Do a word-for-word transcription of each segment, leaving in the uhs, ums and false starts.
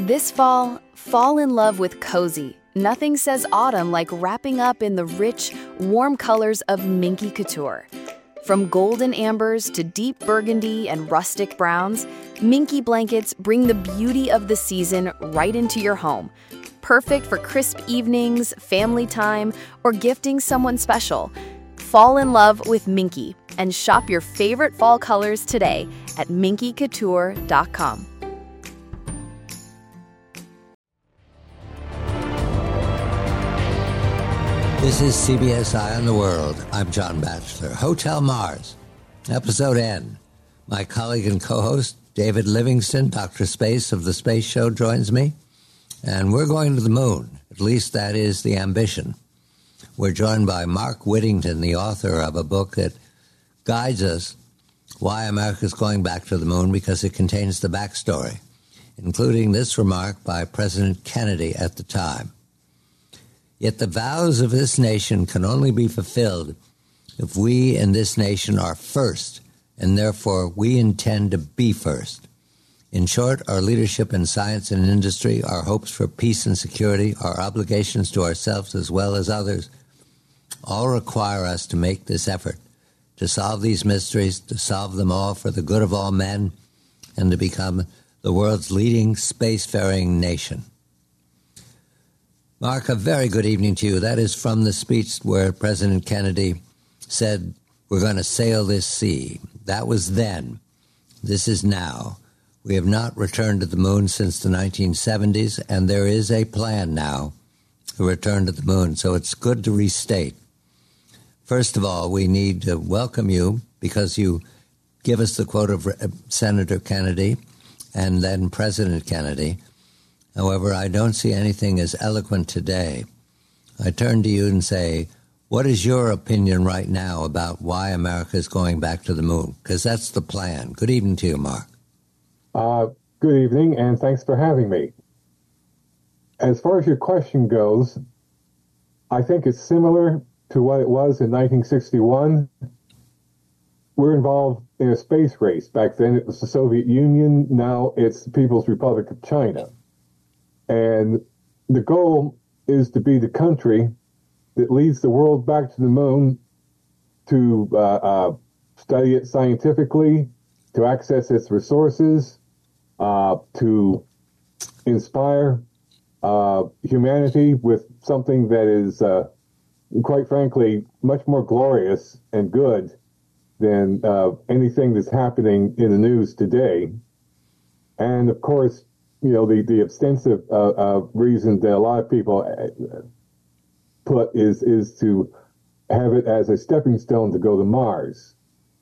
This fall, fall in love with cozy. Nothing says autumn like wrapping up in the rich, warm colors of Minky Couture. From golden ambers to deep burgundy and rustic browns, Minky blankets bring the beauty of the season right into your home. Perfect for crisp evenings, family time, or gifting someone special. Fall in love with Minky and shop your favorite fall colors today at minky couture dot com. This is C B S Eye on the World. I'm John Batchelor. Hotel Mars, Episode N. My colleague and co-host, David Livingston, Doctor Space of The Space Show, joins me. And we're going to the moon. At least that is the ambition. We're joined by Mark Whittington, the author of a book that guides us why America's going back to the moon, because it contains the backstory, including this remark by President Kennedy at the time. Yet the vows of this nation can only be fulfilled if we in this nation are first, and therefore we intend to be first. In short, our leadership in science and industry, our hopes for peace and security, our obligations to ourselves as well as others, all require us to make this effort, to solve these mysteries, to solve them all for the good of all men, and to become the world's leading spacefaring nation. Mark, a very good evening to you. That is from the speech where President Kennedy said, we're going to sail this sea. That was then. This is now. We have not returned to the moon since the nineteen seventies, and there is a plan now to return to the moon. So it's good to restate. First of all, we need to welcome you because you give us the quote of Senator Kennedy and then President Kennedy. However, I don't see anything as eloquent today. I turn to you and say, what is your opinion right now about why America is going back to the moon? Because that's the plan. Good evening to you, Mark. Uh, good evening, and thanks for having me. As far as your question goes, I think it's similar to what it was in nineteen sixty-one. We're involved in a space race. Back then it was the Soviet Union. Now it's the People's Republic of China. And the goal is to be the country that leads the world back to the moon, to uh, uh, study it scientifically, to access its resources, uh, to inspire uh, humanity with something that is, uh, quite frankly, much more glorious and good than uh, anything that's happening in the news today. And of course, you know, the, the extensive uh, uh, reason that a lot of people put is is to have it as a stepping stone to go to Mars.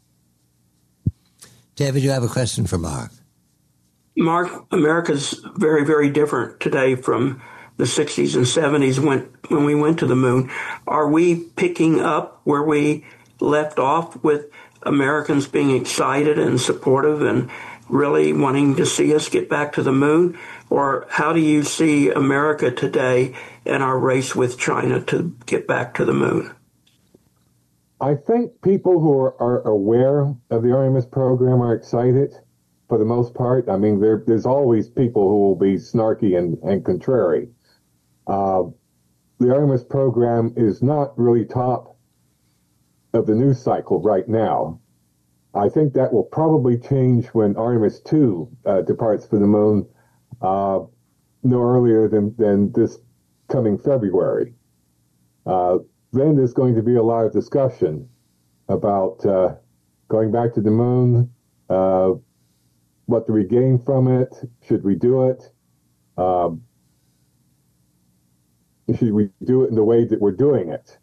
David, you have a question for Mark. Mark, America's very, very different today from the sixties and seventies when, when we went to the moon. Are we picking up where we left off with Americans being excited and supportive and really wanting to see us get back to the moon? Or how do you see America today and our race with China to get back to the moon? I think people who are, are aware of the Artemis program are excited for the most part. I mean, there, there's always people who will be snarky and, and contrary. Uh, the Artemis program is not really top of the news cycle right now. I think that will probably change when Artemis two uh, departs for the moon uh, no earlier than, than this coming February. Uh, then there's going to be a lot of discussion about uh, going back to the moon, uh, what do we gain from it, should we do it, um, should we do it in the way that we're doing it.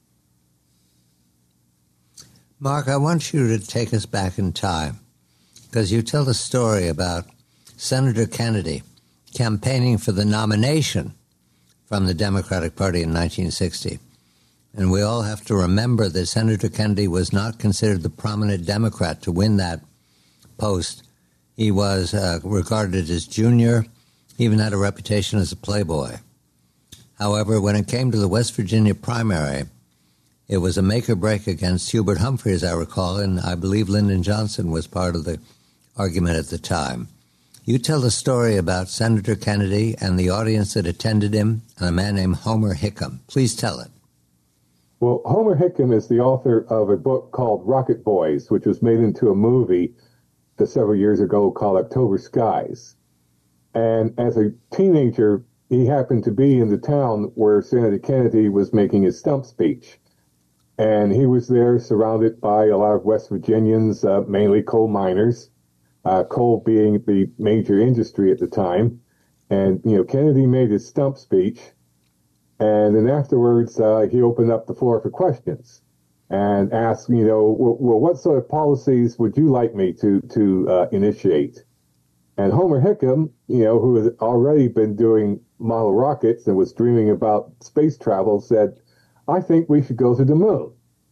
Mark, I want you to take us back in time because you tell the story about Senator Kennedy campaigning for the nomination from the Democratic Party in nineteen sixty. And we all have to remember that Senator Kennedy was not considered the prominent Democrat to win that post. He was uh, regarded as junior, even had a reputation as a playboy. However, when it came to the West Virginia primary, it was a make or break against Hubert Humphrey, as I recall, and I believe Lyndon Johnson was part of the argument at the time. You tell a story about Senator Kennedy and the audience that attended him and a man named Homer Hickam. Please tell it. Well, Homer Hickam is the author of a book called Rocket Boys, which was made into a movie several years ago called October Skies. And as a teenager, he happened to be in the town where Senator Kennedy was making his stump speech. And he was there surrounded by a lot of West Virginians, uh, mainly coal miners, uh, coal being the major industry at the time. And, you know, Kennedy made his stump speech. And then afterwards, uh, he opened up the floor for questions and asked, you know, well, what sort of policies would you like me to, to uh, initiate? And Homer Hickam, you know, who had already been doing model rockets and was dreaming about space travel, said, I think we should go to the moon.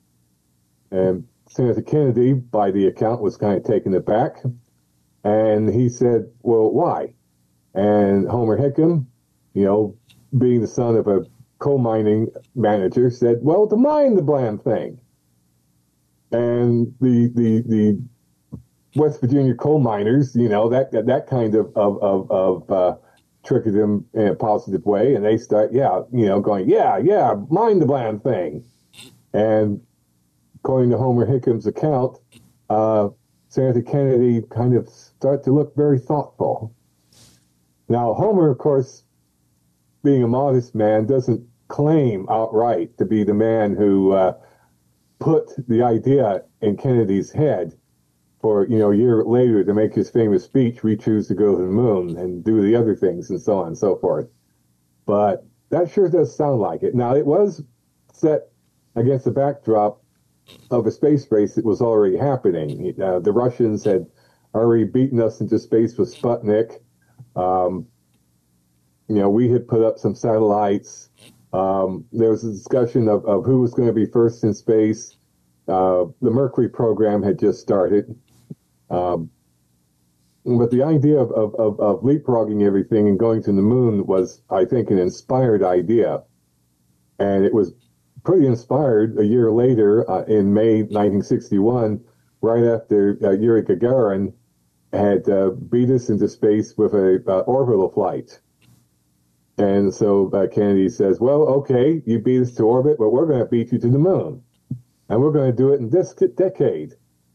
And Senator Kennedy, by the account, was kind of taken aback. And he said, well, why? And Homer Hickam, you know, being the son of a coal mining manager, said, well, to mine the bland thing. And the the the West Virginia coal miners, you know, that that kind of of of, of uh, triggered them in a positive way, and they start, yeah, you know, going, yeah, yeah, mine the bland thing. And according to Homer Hickam's account, uh, Senator Kennedy kind of started to look very thoughtful. Now, Homer, of course, being a modest man, doesn't claim outright to be the man who uh, put the idea in Kennedy's head for, you know, a year later to make his famous speech, we choose to go to the moon and do the other things and so on and so forth. But that sure does sound like it. Now, it was set against the backdrop of a space race that was already happening. Uh, the Russians had already beaten us into space with Sputnik. Um, you know, we had put up some satellites. Um, there was a discussion of, of who was going to be first in space. Uh, the Mercury program had just started. Um, but the idea of, of, of, of leapfrogging everything and going to the moon was, I think, an inspired idea. And it was pretty inspired a year later, uh, in May nineteen sixty-one, right after uh, Yuri Gagarin had uh, beat us into space with a uh, orbital flight. And so uh, Kennedy says, well, okay, you beat us to orbit, but we're going to beat you to the moon. And we're going to do it in this decade.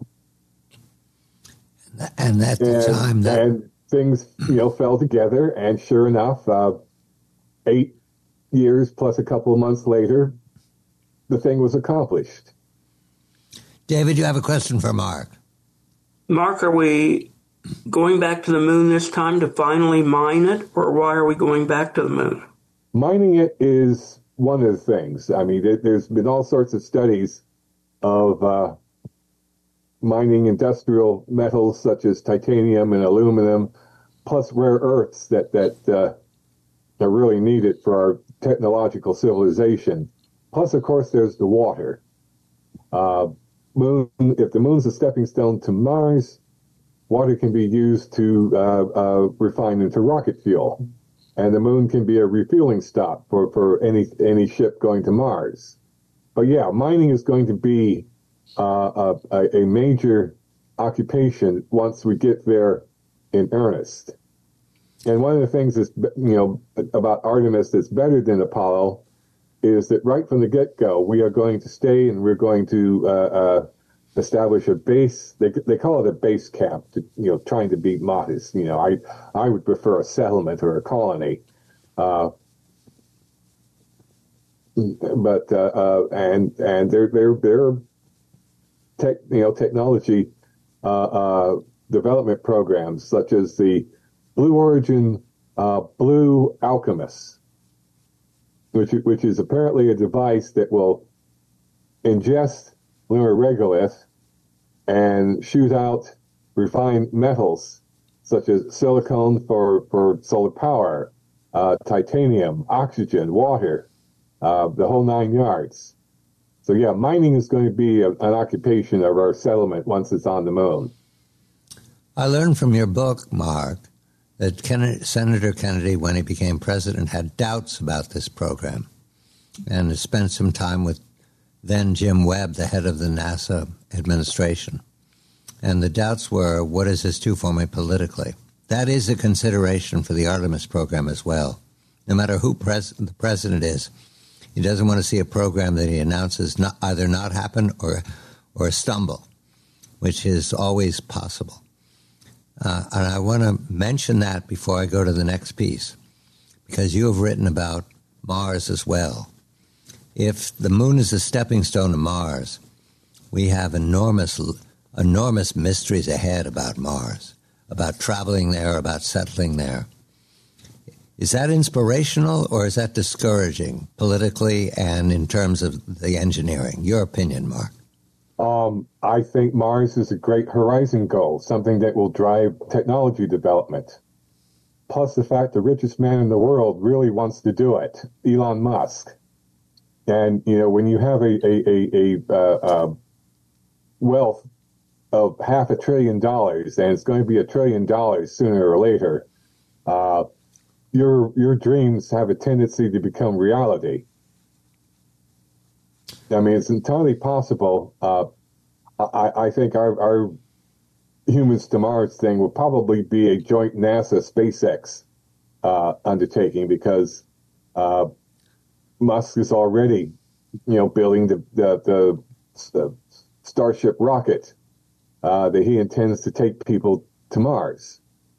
And at the and, time that... And things, you know, fell together. And sure enough, uh, eight years plus a couple of months later, the thing was accomplished. David, you have a question for Mark. Mark, are we going back to the moon this time to finally mine it, or why are we going back to the moon? Mining it is one of the things. I mean, there, there's been all sorts of studies of uh, mining industrial metals such as titanium and aluminum, plus rare earths that that uh, are really needed for our technological civilization. Plus, of course, there's the water. Uh, moon. If the moon's a stepping stone to Mars, water can be used to uh, uh, refine into rocket fuel, and the moon can be a refueling stop for, for any any ship going to Mars. But yeah, mining is going to be uh, a, a major occupation once we get there in earnest. And one of the things that's, you know, about Artemis that's better than Apollo is that right from the get-go, we are going to stay and we're going to uh, uh, establish a base. They they call it a base camp, to, you know, trying to be modest. You know, I I would prefer a settlement or a colony. Uh, but uh, uh, and and their their their tech you know technology uh, uh, development programs such as the Blue Origin uh, Blue Alchemist, which which is apparently a device that will ingest lunar regolith and shoot out refined metals such as silicon for, for solar power, uh, titanium, oxygen, water, uh, the whole nine yards. So yeah, mining is going to be a, an occupation of our settlement once it's on the moon. I learned from your book, Mark, that Kennedy, Senator Kennedy, when he became president, had doubts about this program and spent some time with then Jim Webb, the head of the NASA administration. And the doubts were, what does this do for me politically? that is a consideration for the Artemis program as well. No matter who pres- the president is, he doesn't want to see a program that he announces not, either not happen or or stumble, which is always possible. Uh, and I want to mention that before I go to the next piece, because you have written about Mars as well. If the moon is a stepping stone to Mars, we have enormous, enormous mysteries ahead about Mars, about traveling there, about settling there. Is that inspirational or is that discouraging politically and in terms of the engineering? Your opinion, Mark. Um, I think Mars is a great horizon goal, something that will drive technology development. Plus the fact the richest man in the world really wants to do it, Elon Musk. And, you know, when you have a, a, a, a uh, uh, wealth of half a trillion dollars, and it's going to be a trillion dollars sooner or later, uh, your your dreams have a tendency to become reality. I mean, it's entirely possible. Uh, I, I think our, our humans to Mars thing will probably be a joint NASA SpaceX uh, undertaking, because uh, Musk is already, you know, building the the, the, the Starship rocket uh, that he intends to take people to Mars,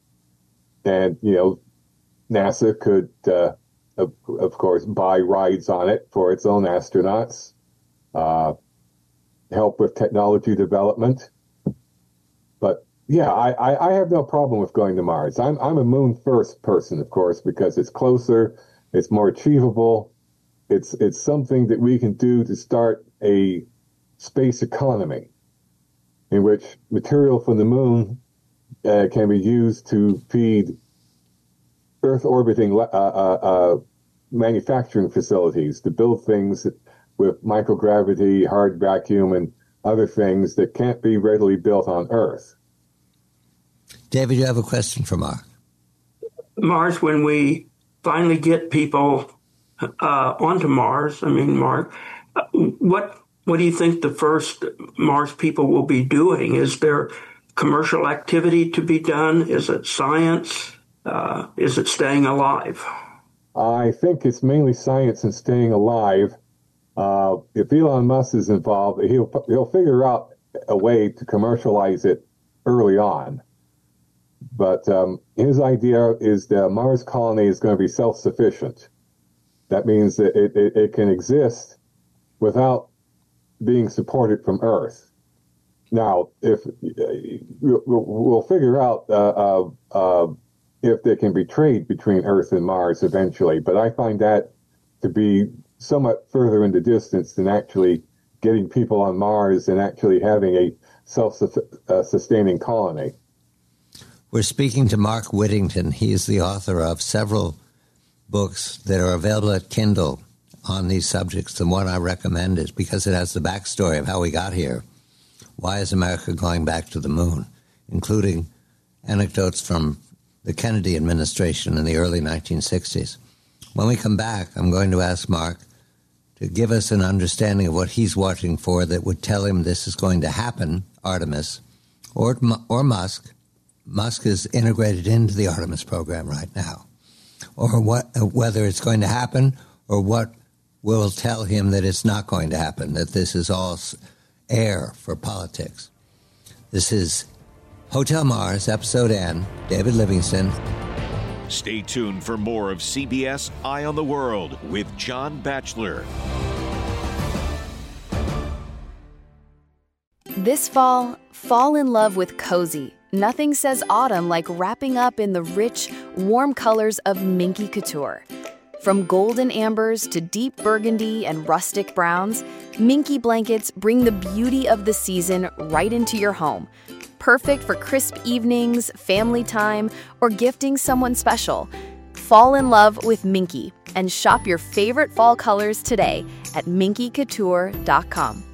and you know, NASA could, uh, of, of course, buy rides on it for its own astronauts. Uh, help with technology development. But yeah, I, I, I have no problem with going to Mars. I'm I'm a moon first person, of course, because it's closer, it's more achievable, it's it's something that we can do to start a space economy in which material from the moon uh, can be used to feed Earth orbiting uh, uh, uh, manufacturing facilities to build things that, with microgravity, hard vacuum, and other things that can't be readily built on Earth. David, you have a question for Mark. Mars, when we finally get people uh, onto Mars, I mean, Mark, uh, what what do you think the first Mars people will be doing? Is there commercial activity to be done? Is it science? Uh, is it staying alive? I think it's mainly science and staying alive. Uh, if Elon Musk is involved, he'll he'll figure out a way to commercialize it early on. But um, his idea is that Mars colony is going to be self-sufficient. That means that it, it, it can exist without being supported from Earth. Now, if we'll, we'll figure out uh, uh, uh, if there can be trade between Earth and Mars eventually, but I find that to be somewhat further in the distance than actually getting people on Mars and actually having a self-sustaining colony. We're speaking to Mark Whittington. He is the author of several books that are available at Kindle on these subjects. The one I recommend is because it has the backstory of how we got here. Why is America going back to the moon? Including anecdotes from the Kennedy administration in the early nineteen sixties. When we come back, I'm going to ask Mark to give us an understanding of what he's watching for that would tell him this is going to happen, Artemis, or or Musk. Musk is integrated into the Artemis program right now. Or what, whether it's going to happen or what will tell him that it's not going to happen, that this is all air for politics. This is Hotel Mars, Episode N, David Livingston. Stay tuned for more of C B S Eye on the World with John Batchelor. This fall, fall in love with cozy. Nothing says autumn like wrapping up in the rich, warm colors of Minky Couture. From golden ambers to deep burgundy and rustic browns, Minky blankets bring the beauty of the season right into your home. Perfect for crisp evenings, family time, or gifting someone special. Fall in love with Minky and shop your favorite fall colors today at minky couture dot com.